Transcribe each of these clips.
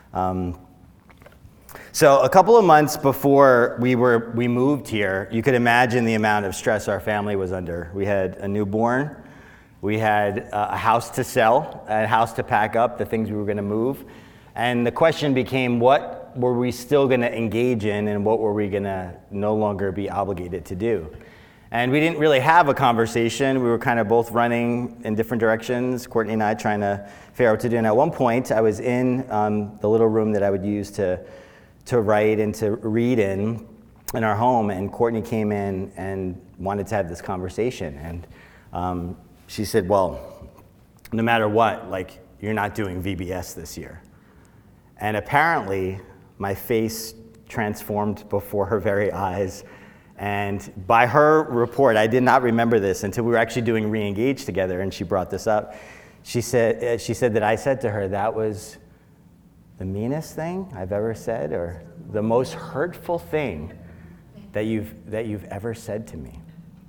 So a couple of months before we moved here, you could imagine the amount of stress our family was under. We had a newborn, we had a house to sell, a house to pack up, the things we were going to move, and the question became, what were we still going to engage in, and what were we going to no longer be obligated to do? And we didn't really have a conversation. We were kind of both running in different directions, Courtney and I trying to figure out what to do. And at one point, I was in the little room that I would use to write and to read in our home, and Courtney came in and wanted to have this conversation. And she said, well, no matter what, like, you're not doing VBS this year. And apparently, my face transformed before her very eyes. And by her report, I did not remember this until we were actually doing Re-Engage together, and she brought this up. She said that I said to her, that was the meanest thing I've ever said, or the most hurtful thing that you've ever said to me.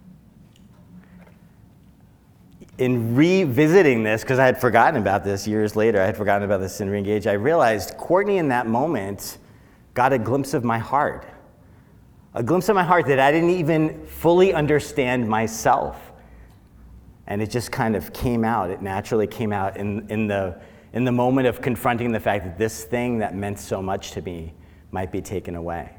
In revisiting this, because I had forgotten about this years later, I had forgotten about this in Re-Engage, I realized Courtney in that moment got a glimpse of my heart. A glimpse of my heart that I didn't even fully understand myself. And it just kind of came out. It naturally came out in the moment of confronting the fact that this thing that meant so much to me might be taken away.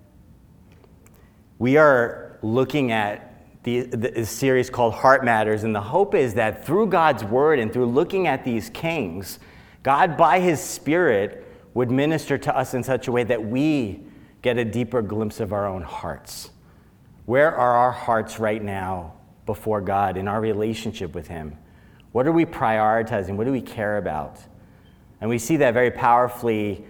We are looking at the series called Heart Matters, and the hope is that through God's Word and through looking at these kings, God, by His Spirit, would minister to us in such a way that we get a deeper glimpse of our own hearts. Where are our hearts right now before God in our relationship with Him? What are we prioritizing? What do we care about? And we see that very powerfully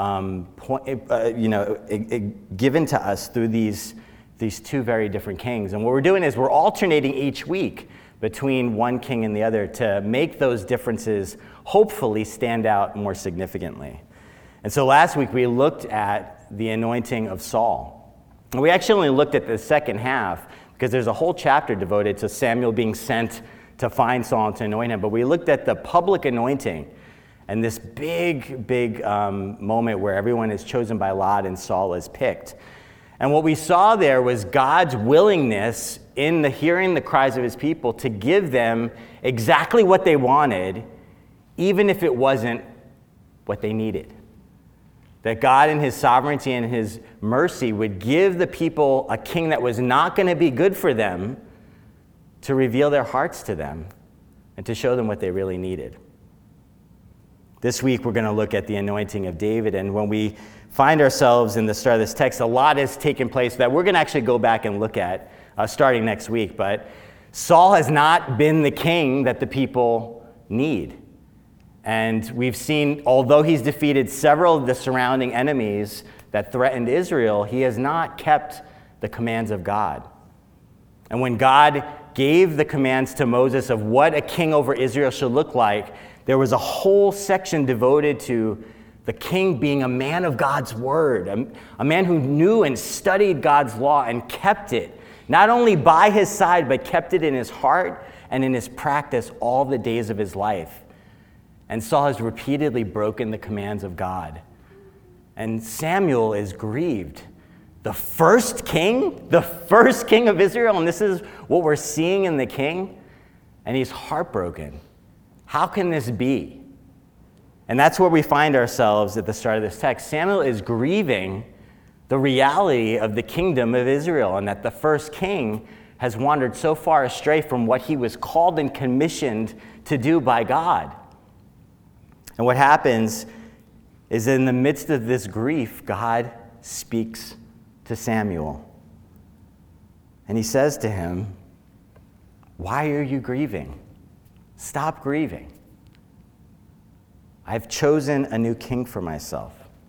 given to us through these two very different kings. And what we're doing is we're alternating each week between one king and the other to make those differences hopefully stand out more significantly. And so last week we looked at the anointing of Saul. And we actually only looked at the second half because there's a whole chapter devoted to Samuel being sent to find Saul and to anoint him. But we looked at the public anointing and this big moment where everyone is chosen by lot and Saul is picked. And what we saw there was God's willingness in the hearing the cries of His people to give them exactly what they wanted, even if it wasn't what they needed. That God in His sovereignty and His mercy would give the people a king that was not going to be good for them to reveal their hearts to them and to show them what they really needed. This week we're going to look at the anointing of David, and when we find ourselves in the start of this text, a lot has taken place that we're going to actually go back and look at starting next week. But Saul has not been the king that the people need. And we've seen, although he's defeated several of the surrounding enemies that threatened Israel, he has not kept the commands of God. And when God gave the commands to Moses of what a king over Israel should look like, there was a whole section devoted to the king being a man of God's word, a man who knew and studied God's law and kept it, not only by his side, but kept it in his heart and in his practice all the days of his life. And Saul has repeatedly broken the commands of God. And Samuel is grieved. The first king of Israel, and this is what we're seeing in the king, and he's heartbroken. How can this be? And that's where we find ourselves at the start of this text. Samuel is grieving the reality of the kingdom of Israel, and that the first king has wandered so far astray from what he was called and commissioned to do by God. And what happens is in the midst of this grief, God speaks to Samuel. And he says to him, "Why are you grieving? Stop grieving. I've chosen a new king for myself."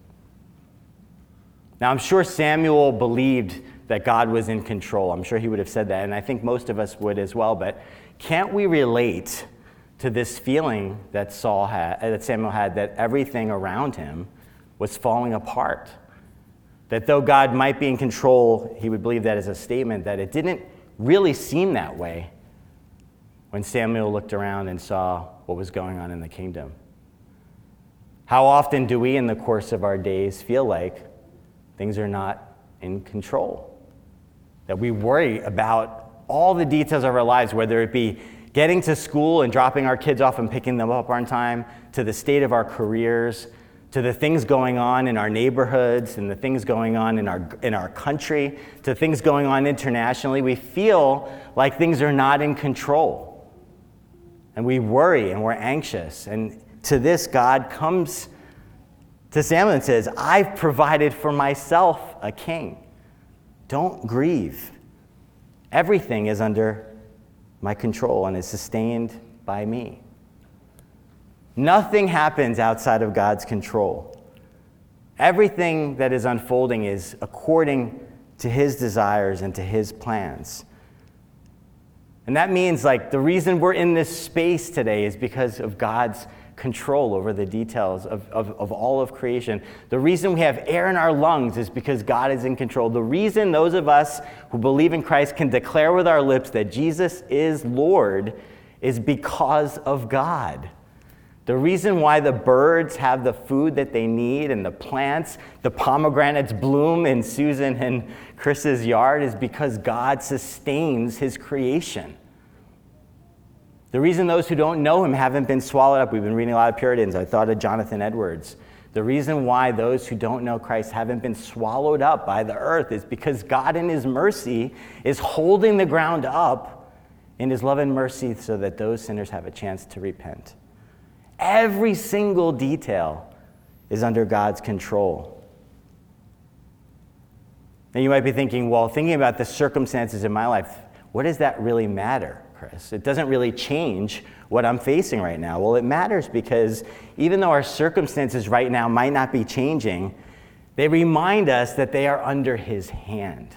Now, I'm sure Samuel believed that God was in control. I'm sure he would have said that, and I think most of us would as well. But can't we relate to this feeling that Samuel had, that everything around him was falling apart? That though God might be in control, he would believe that as a statement, that it didn't really seem that way when Samuel looked around and saw what was going on in the kingdom. How often do we, in the course of our days, feel like things are not in control? That we worry about all the details of our lives, whether it be getting to school and dropping our kids off and picking them up on time, to the state of our careers, to the things going on in our neighborhoods and the things going on in our country, to things going on internationally. We feel like things are not in control. And we worry and we're anxious. And to this, God comes to Samuel and says, I've provided for myself a king. Don't grieve. Everything is under my control and is sustained by me. Nothing happens outside of God's control. Everything that is unfolding is according to his desires and to his plans. And that means, like, the reason we're in this space today is because of God's control over the details of all of creation. The reason we have air in our lungs is because God is in control. The reason those of us who believe in Christ can declare with our lips that Jesus is Lord is because of God. The reason why the birds have the food that they need and the plants, the pomegranates bloom in Susan and Chris's yard is because God sustains his creation. The reason those who don't know him haven't been swallowed up, we've been reading a lot of Puritans, I thought of Jonathan Edwards. The reason why those who don't know Christ haven't been swallowed up by the earth is because God in his mercy is holding the ground up in his love and mercy so that those sinners have a chance to repent. Every single detail is under God's control. Now you might be thinking, well, thinking about the circumstances in my life, what does that really matter, Chris? It doesn't really change what I'm facing right now. Well, it matters because even though our circumstances right now might not be changing, they remind us that they are under his hand.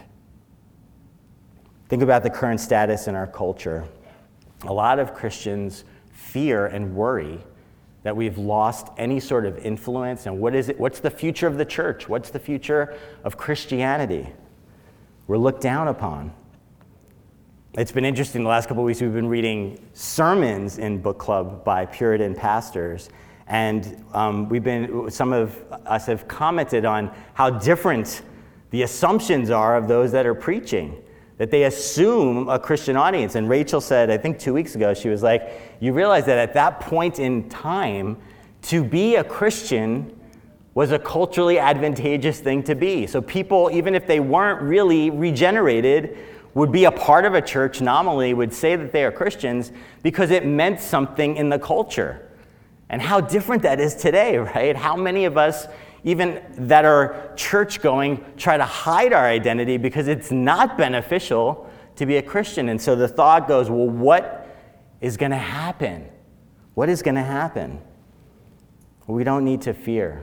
Think about the current status in our culture. A lot of Christians fear and worry that we've lost any sort of influence, and what's the future of the church? What's the future of Christianity? We're looked down upon. It's been interesting, the last couple of weeks we've been reading sermons in book club by Puritan pastors, and some of us have commented on how different the assumptions are of those that are preaching, that they assume a Christian audience. And Rachel said, I think 2 weeks ago, she was like, you realize that at that point in time, to be a Christian was a culturally advantageous thing to be. So people, even if they weren't really regenerated, would be a part of a church nominally, would say that they are Christians because it meant something in the culture. And how different that is today, right? How many of us, even that are church-going, try to hide our identity because it's not beneficial to be a Christian. And so the thought goes, well, what is going to happen? What is going to happen? We don't need to fear.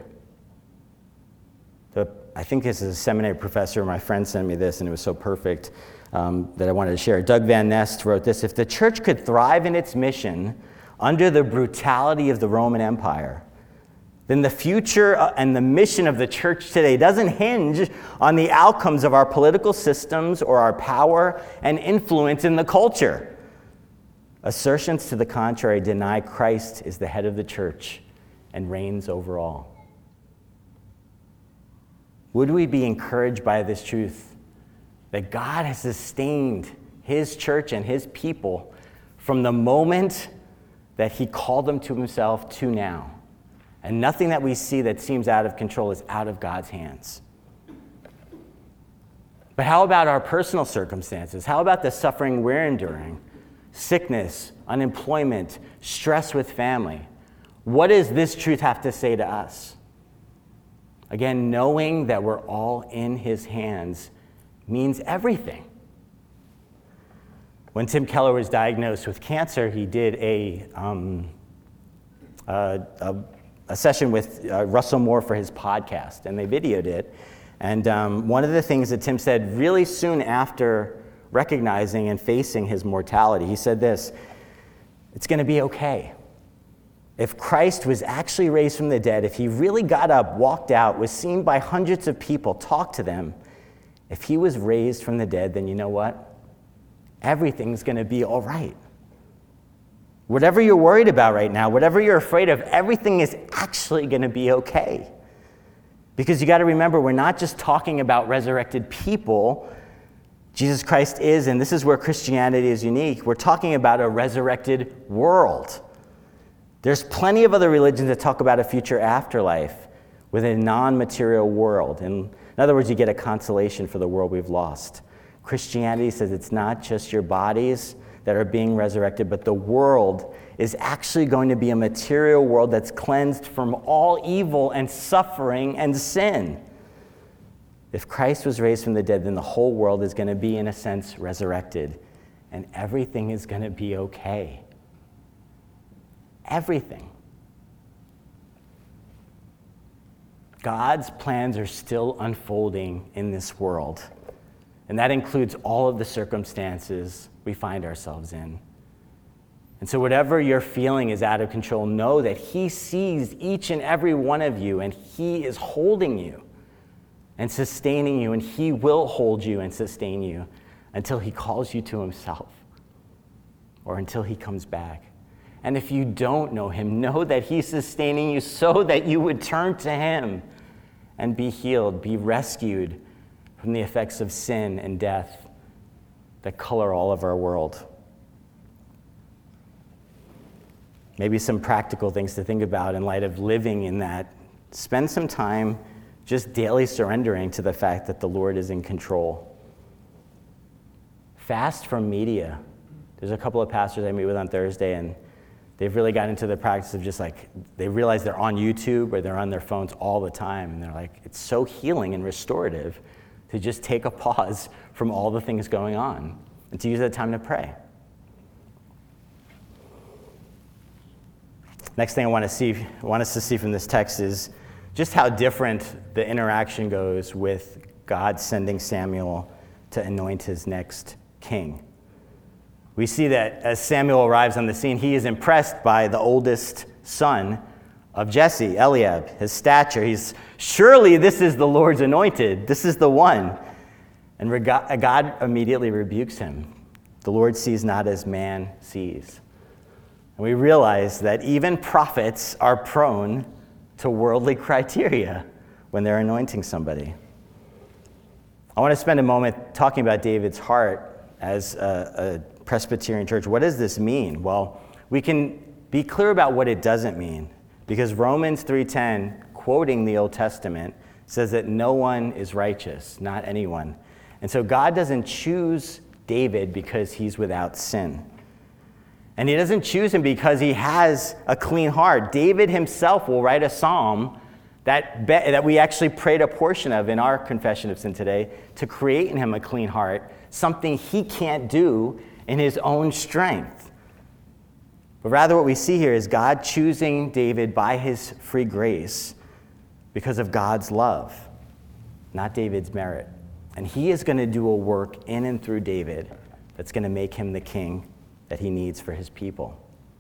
I think this is a seminary professor, my friend sent me this, and it was so perfect that I wanted to share. Doug Van Nest wrote this: if the church could thrive in its mission under the brutality of the Roman Empire, then the future and the mission of the church today doesn't hinge on the outcomes of our political systems or our power and influence in the culture. Assertions to the contrary deny Christ is the head of the church and reigns over all. Would we be encouraged by this truth that God has sustained his church and his people from the moment that he called them to himself to now? And nothing that we see that seems out of control is out of God's hands. But how about our personal circumstances? How about the suffering we're enduring? Sickness, unemployment, stress with family. What does this truth have to say to us? Again, knowing that we're all in his hands means everything. When Tim Keller was diagnosed with cancer, he did a session with Russell Moore for his podcast, and they videoed it. And one of the things that Tim said really soon after recognizing and facing his mortality, he said this: it's going to be okay. If Christ was actually raised from the dead, if he really got up, walked out, was seen by hundreds of people, talked to them, if he was raised from the dead, then you know what? Everything's going to be all right. Whatever you're worried about right now, whatever you're afraid of, everything is actually going to be okay. Because you got to remember, we're not just talking about resurrected people. Jesus Christ is, and this is where Christianity is unique, we're talking about a resurrected world. There's plenty of other religions that talk about a future afterlife within a non-material world. And in other words, you get a consolation for the world we've lost. Christianity says it's not just your bodies that are being resurrected, but the world is actually going to be a material world that's cleansed from all evil and suffering and sin. If Christ was raised from the dead, then the whole world is going to be, in a sense, resurrected, and everything is going to be okay. Everything. God's plans are still unfolding in this world, and that includes all of the circumstances we find ourselves in. And so whatever you're feeling is out of control, know that He sees each and every one of you, and He is holding you and sustaining you, and He will hold you and sustain you until He calls you to Himself or until He comes back. And if you don't know Him, know that He's sustaining you so that you would turn to Him and be healed, be rescued from the effects of sin and death that color all of our world. Maybe some practical things to think about in light of living in that. Spend some time just daily surrendering to the fact that the Lord is in control. Fast from media. There's a couple of pastors I meet with on Thursday, and they've really got into the practice of just like, they realize they're on YouTube or they're on their phones all the time, and they're like, it's so healing and restorative to just take a pause from all the things going on and to use that time to pray. Next thing I want us to see from this text is just how different the interaction goes with God sending Samuel to anoint his next king. We see that as Samuel arrives on the scene, he is impressed by the oldest son of Jesse, Eliab, his stature. Surely this is the Lord's anointed. This is the one. And God immediately rebukes him. The Lord sees not as man sees. And we realize that even prophets are prone to worldly criteria when they're anointing somebody. I want to spend a moment talking about David's heart as a Presbyterian church. What does this mean? Well, we can be clear about what it doesn't mean, because Romans 3:10, quoting the Old Testament, says that no one is righteous, not anyone. And so God doesn't choose David because he's without sin. And he doesn't choose him because he has a clean heart. David himself will write a psalm that we actually prayed a portion of in our confession of sin today, to create in him a clean heart, something he can't do in his own strength. But rather what we see here is God choosing David by his free grace because of God's love, not David's merit. And he is going to do a work in and through David that's going to make him the king that he needs for his people.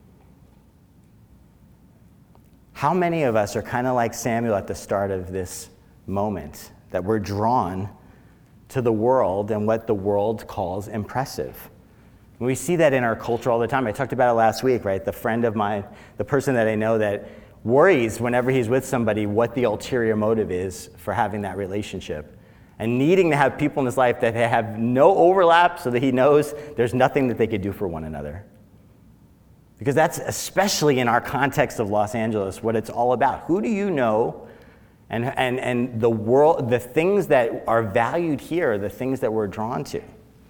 How many of us are kind of like Samuel at the start of this moment, that we're drawn to the world and what the world calls impressive? And we see that in our culture all the time. I talked about it last week, right? The friend of mine, the person that I know that worries whenever he's with somebody what the ulterior motive is for having that relationship, and needing to have people in his life that have no overlap so that he knows there's nothing that they could do for one another. Because that's, especially in our context of Los Angeles, what it's all about. Who do you know? And the world, the things that are valued here are the things that we're drawn to.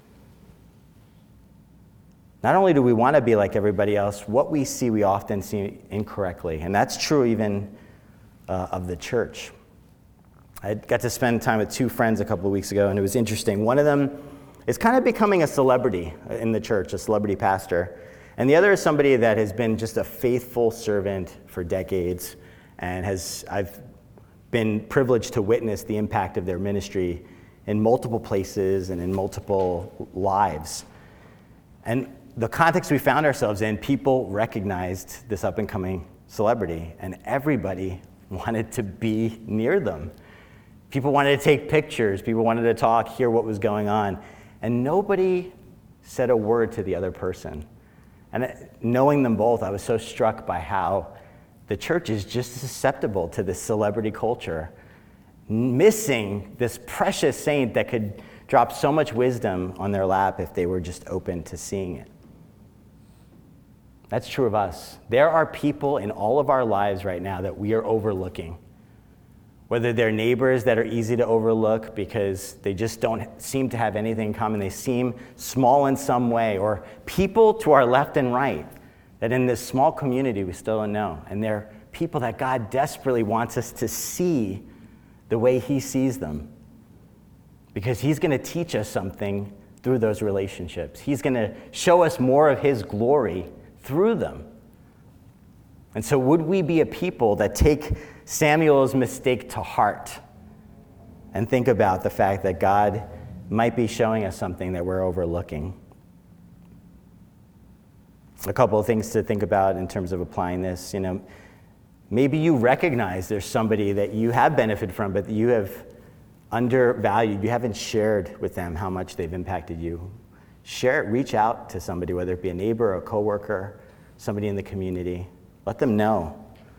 Not only do we want to be like everybody else, what we see, we often see incorrectly. And that's true even of the church. I got to spend time with two friends a couple of weeks ago, and it was interesting. One of them is kind of becoming a celebrity in the church, a celebrity pastor. And the other is somebody that has been just a faithful servant for decades, and I've been privileged to witness the impact of their ministry in multiple places and in multiple lives. And the context we found ourselves in, people recognized this up-and-coming celebrity, and everybody wanted to be near them. People wanted to take pictures. People wanted to talk, hear what was going on. And nobody said a word to the other person. And knowing them both, I was so struck by how the church is just susceptible to this celebrity culture, missing this precious saint that could drop so much wisdom on their lap if they were just open to seeing it. That's true of us. There are people in all of our lives right now that we are overlooking. Whether they're neighbors that are easy to overlook because they just don't seem to have anything in common, they seem small in some way, or people to our left and right that in this small community we still don't know. And they're people that God desperately wants us to see the way he sees them, because he's going to teach us something through those relationships. He's going to show us more of his glory through them. And so would we be a people that take Samuel's mistake to heart and think about the fact that God might be showing us something that we're overlooking? A couple of things to think about in terms of applying this. Maybe you recognize there's somebody that you have benefited from, but you have undervalued. You haven't shared with them how much they've impacted you. Share it, reach out to somebody, whether it be a neighbor or a coworker, somebody in the community. Let them know.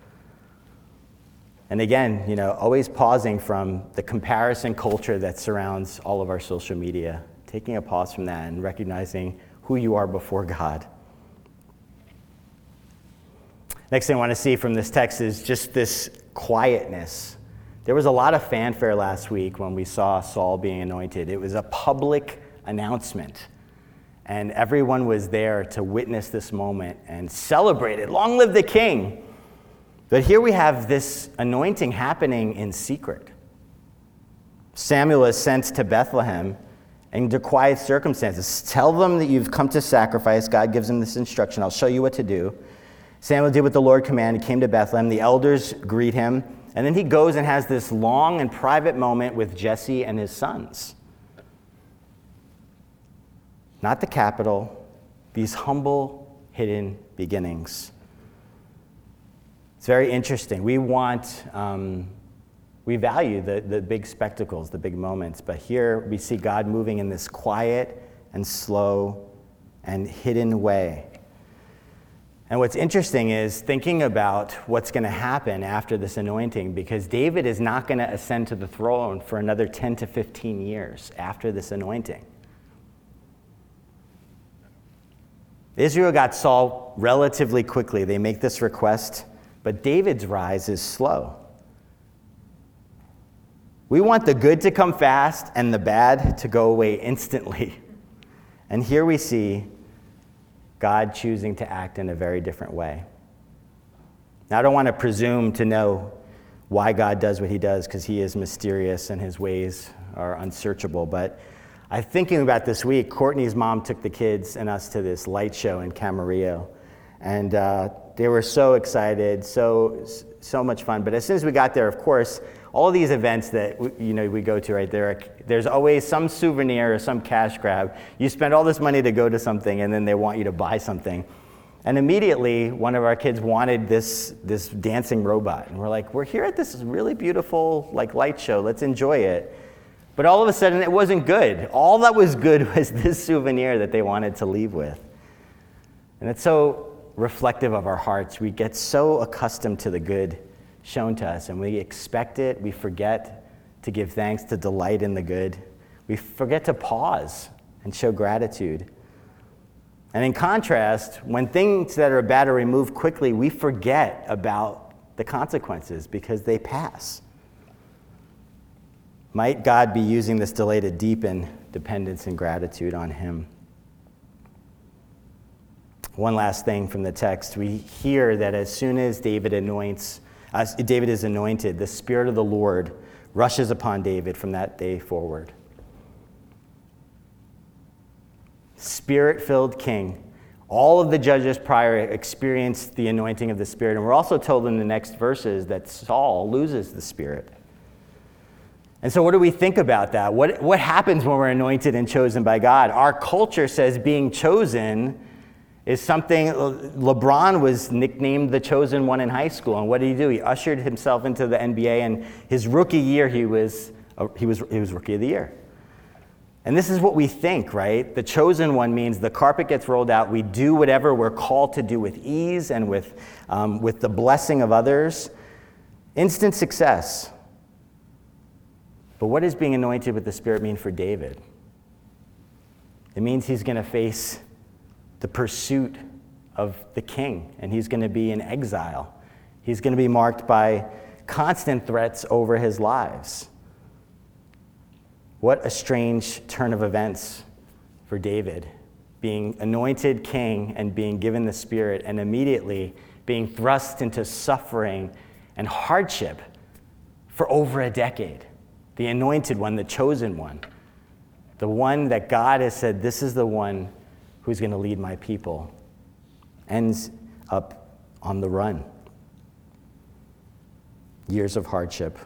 And again, always pausing from the comparison culture that surrounds all of our social media, taking a pause from that and recognizing who you are before God. Next thing I want to see from this text is just this quietness. There was a lot of fanfare last week when we saw Saul being anointed. It was a public announcement, and everyone was there to witness this moment and celebrate it. Long live the king! But here we have this anointing happening in secret. Samuel is sent to Bethlehem under quiet circumstances. Tell them that you've come to sacrifice. God gives him this instruction. I'll show you what to do. Samuel did what the Lord commanded. He came to Bethlehem. The elders greet him. And then he goes and has this long and private moment with Jesse and his sons. Not the capital, these humble, hidden beginnings. It's very interesting. We value the big spectacles, the big moments, but here we see God moving in this quiet and slow and hidden way. And what's interesting is thinking about what's going to happen after this anointing, because David is not going to ascend to the throne for another 10 to 15 years after this anointing. Israel got Saul relatively quickly. They make this request, but David's rise is slow. We want the good to come fast and the bad to go away instantly. And here we see God choosing to act in a very different way. Now, I don't want to presume to know why God does what he does, because he is mysterious and his ways are unsearchable, but I'm thinking about this week. Courtney's mom took the kids and us to this light show in Camarillo, and they were so excited, so much fun. But as soon as we got there, of course, all of these events that we go to right there, there's always some souvenir or some cash grab. You spend all this money to go to something, and then they want you to buy something. And immediately, one of our kids wanted this dancing robot, and we're like, we're here at this really beautiful light show. Let's enjoy it. But all of a sudden, it wasn't good. All that was good was this souvenir that they wanted to leave with. And it's so reflective of our hearts. We get so accustomed to the good shown to us, and we expect it. We forget to give thanks, to delight in the good. We forget to pause and show gratitude. And in contrast, when things that are bad are removed quickly, we forget about the consequences because they pass. Might God be using this delay to deepen dependence and gratitude on him? One last thing from the text. We hear that as soon as David is anointed, the Spirit of the Lord rushes upon David from that day forward. Spirit-filled king. All of the judges prior experienced the anointing of the Spirit. And we're also told in the next verses that Saul loses the Spirit. And so what do we think about that? What happens when we're anointed and chosen by God? Our culture says being chosen is something. LeBron was nicknamed the chosen one in high school. And what did he do? He ushered himself into the NBA, and his rookie year, he was rookie of the year. And this is what we think, right? The chosen one means the carpet gets rolled out. We do whatever we're called to do with ease and with the blessing of others. Instant success. But what does being anointed with the Spirit mean for David? It means he's going to face the pursuit of the king, and he's going to be in exile. He's going to be marked by constant threats over his lives. What a strange turn of events for David, being anointed king and being given the Spirit, and immediately being thrust into suffering and hardship for over a decade. The anointed one, the chosen one, the one that God has said, this is the one who's going to lead my people, ends up on the run. Years of hardship.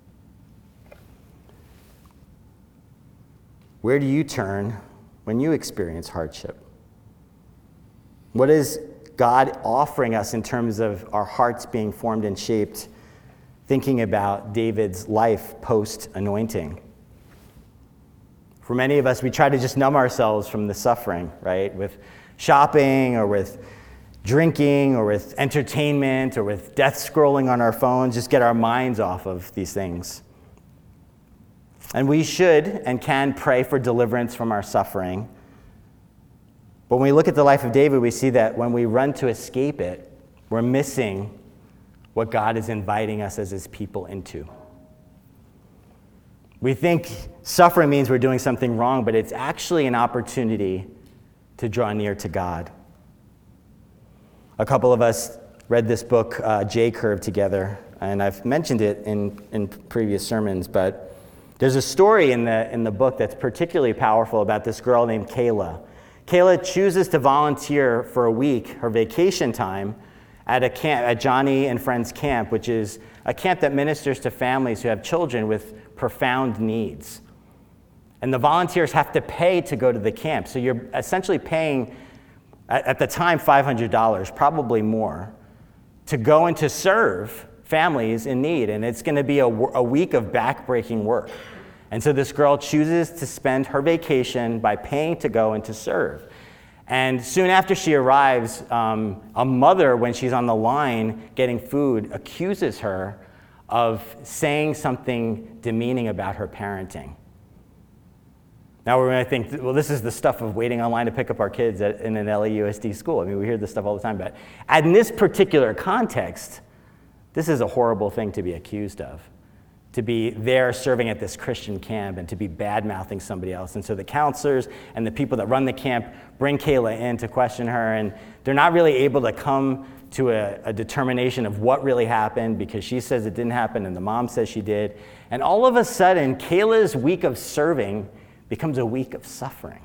Where do you turn when you experience hardship? What is God offering us in terms of our hearts being formed and shaped, thinking about David's life post-anointing? For many of us, we try to just numb ourselves from the suffering, right? With shopping or with drinking or with entertainment or with death scrolling on our phones, just get our minds off of these things. And we should and can pray for deliverance from our suffering. But when we look at the life of David, we see that when we run to escape it, we're missing what God is inviting us as his people into. We think suffering means we're doing something wrong, but it's actually an opportunity to draw near to God. A couple of us read this book, J-Curve, together, and I've mentioned it in previous sermons, but there's a story in the book that's particularly powerful about this girl named Kayla. Kayla chooses to volunteer for a week, her vacation time, at a camp, at Johnny and Friends Camp, which is a camp that ministers to families who have children with profound needs. And the volunteers have to pay to go to the camp. So you're essentially paying, at the time, $500, probably more, to go and to serve families in need. And it's going to be a week of backbreaking work. And so this girl chooses to spend her vacation by paying to go and to serve. And soon after she arrives, a mother, when she's on the line getting food, accuses her of saying something demeaning about her parenting. Now we're going to think, well, this is the stuff of waiting online to pick up our kids in an LAUSD school. I mean, we hear this stuff all the time. But in this particular context, this is a horrible thing to be accused of. To be there serving at this Christian camp and to be bad-mouthing somebody else. And so the counselors and the people that run the camp bring Kayla in to question her, and they're not really able to come to a determination of what really happened because she says it didn't happen and the mom says she did. And all of a sudden, Kayla's week of serving becomes a week of suffering.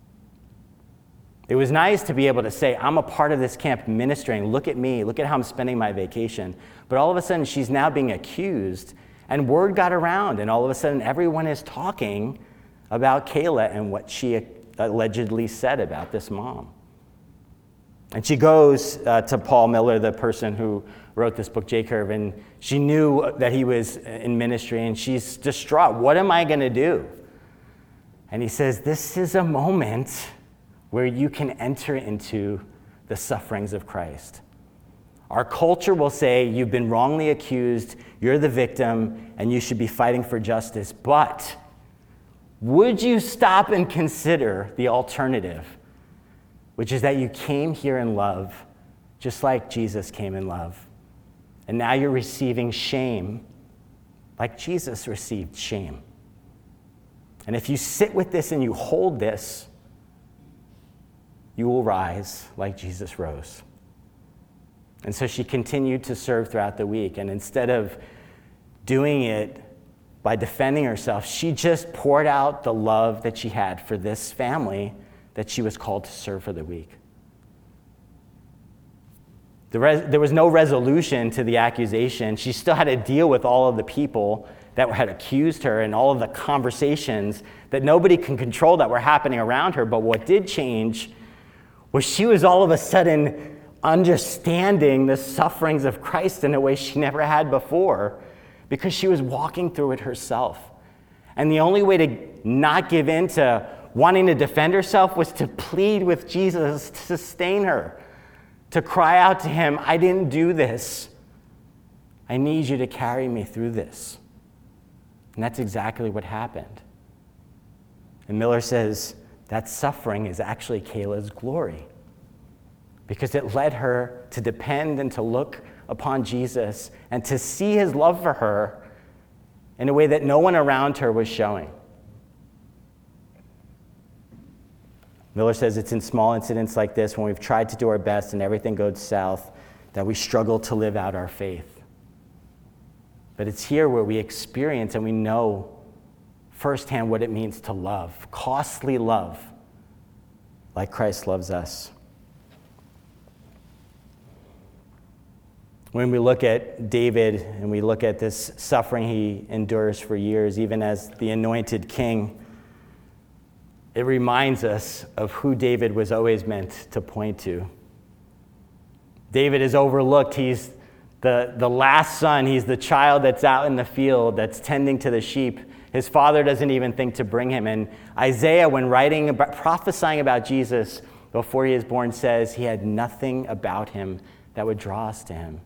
It was nice to be able to say, I'm a part of this camp ministering. Look at me. Look at how I'm spending my vacation. But all of a sudden, she's now being accused. And word got around, and all of a sudden everyone is talking about Kayla and what she allegedly said about this mom. And she goes to Paul Miller, the person who wrote this book, J-Curve, and she knew that he was in ministry, and she's distraught. What am I going to do? And he says, this is a moment where you can enter into the sufferings of Christ. Our culture will say, you've been wrongly accused, you're the victim, and you should be fighting for justice. But would you stop and consider the alternative, which is that you came here in love, just like Jesus came in love. And now you're receiving shame like Jesus received shame. And if you sit with this and you hold this, you will rise like Jesus rose. And so she continued to serve throughout the week. And instead of doing it by defending herself, she just poured out the love that she had for this family that she was called to serve for the week. There was no resolution to the accusation. She still had to deal with all of the people that had accused her and all of the conversations that nobody can control that were happening around her. But what did change was she was all of a sudden understanding the sufferings of Christ in a way she never had before because she was walking through it herself. And the only way to not give in to wanting to defend herself was to plead with Jesus to sustain her, to cry out to him, I didn't do this. I need you to carry me through this. And that's exactly what happened. And Miller says that suffering is actually Kayla's glory, because it led her to depend and to look upon Jesus and to see his love for her in a way that no one around her was showing. Miller says it's in small incidents like this, when we've tried to do our best and everything goes south, that we struggle to live out our faith. But it's here where we experience and we know firsthand what it means to love, costly love, like Christ loves us. When we look at David and we look at this suffering he endures for years, even as the anointed king, it reminds us of who David was always meant to point to. David is overlooked. He's the last son. He's the child that's out in the field, that's tending to the sheep. His father doesn't even think to bring him. And Isaiah, when prophesying about Jesus before he is born, says he had nothing about him that would draw us to him.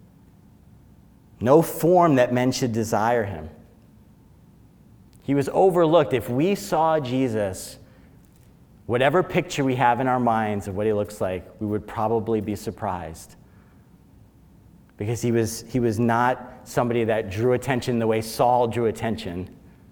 No form that men should desire him. He was overlooked. If we saw Jesus, whatever picture we have in our minds of what he looks like, we would probably be surprised. Because he was not somebody that drew attention the way Saul drew attention.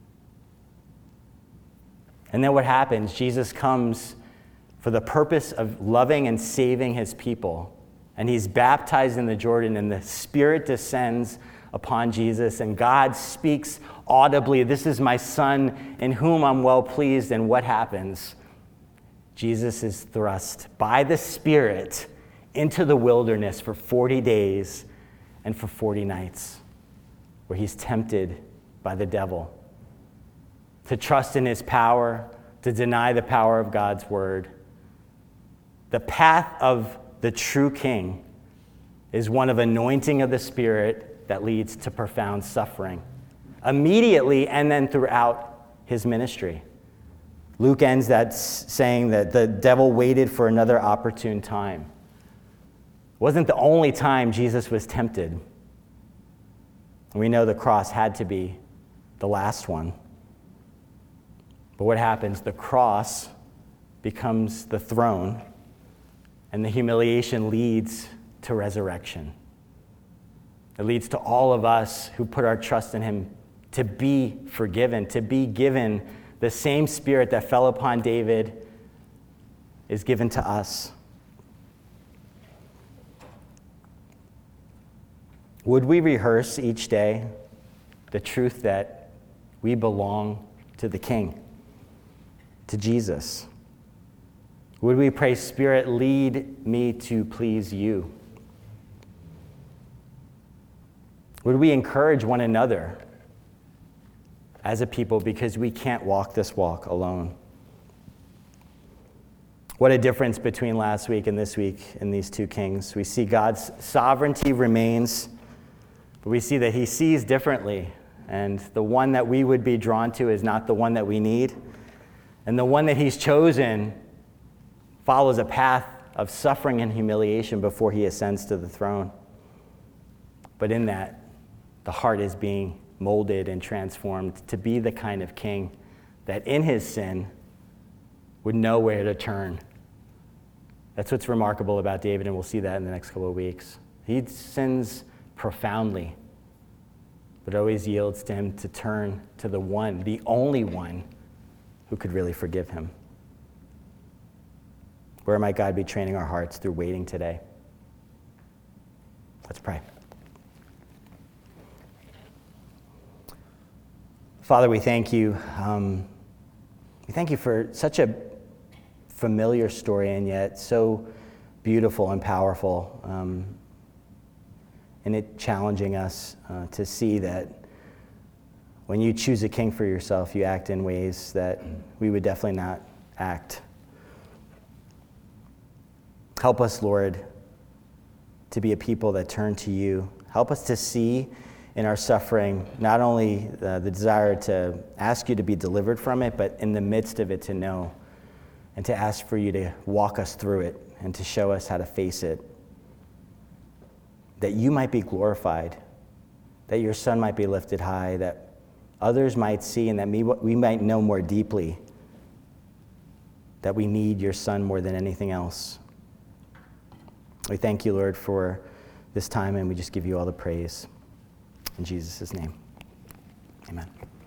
And then what happens? Jesus comes for the purpose of loving and saving his people. And he's baptized in the Jordan, and the Spirit descends upon Jesus, and God speaks audibly, this is my son in whom I'm well pleased. And what happens? Jesus is thrust by the Spirit into the wilderness for 40 days and for 40 nights, where he's tempted by the devil to trust in his power, to deny the power of God's word. The path of the true king is one of anointing of the Spirit that leads to profound suffering, immediately and then throughout his ministry. Luke ends that saying that the devil waited for another opportune time. It wasn't the only time Jesus was tempted. And we know the cross had to be the last one. But what happens? The cross becomes the throne, and the humiliation leads to resurrection. It leads to all of us who put our trust in him to be forgiven, to be given the same Spirit that fell upon David is given to us. Would we rehearse each day the truth that we belong to the King, to Jesus? Would we pray, Spirit, lead me to please you? Would we encourage one another as a people, because we can't walk this walk alone? What a difference between last week and this week in these two kings. We see God's sovereignty remains, but we see that he sees differently. And the one that we would be drawn to is not the one that we need. And the one that he's chosen follows a path of suffering and humiliation before he ascends to the throne. But in that, the heart is being molded and transformed to be the kind of king that in his sin would know where to turn. That's what's remarkable about David, and we'll see that in the next couple of weeks. He sins profoundly, but always yields to him to turn to the one, the only one, who could really forgive him. Where might God be training our hearts through waiting today? Let's pray. Father, we thank you. We thank you for such a familiar story, and yet so beautiful and powerful, and it challenging us to see that when you choose a king for yourself, you act in ways that we would definitely not act. Help us, Lord, to be a people that turn to you. Help us to see in our suffering, not only the desire to ask you to be delivered from it, but in the midst of it to know and to ask for you to walk us through it and to show us how to face it, that you might be glorified, that your Son might be lifted high, that others might see, and that we might know more deeply that we need your Son more than anything else. We thank you, Lord, for this time, and we just give you all the praise. In Jesus' name, amen.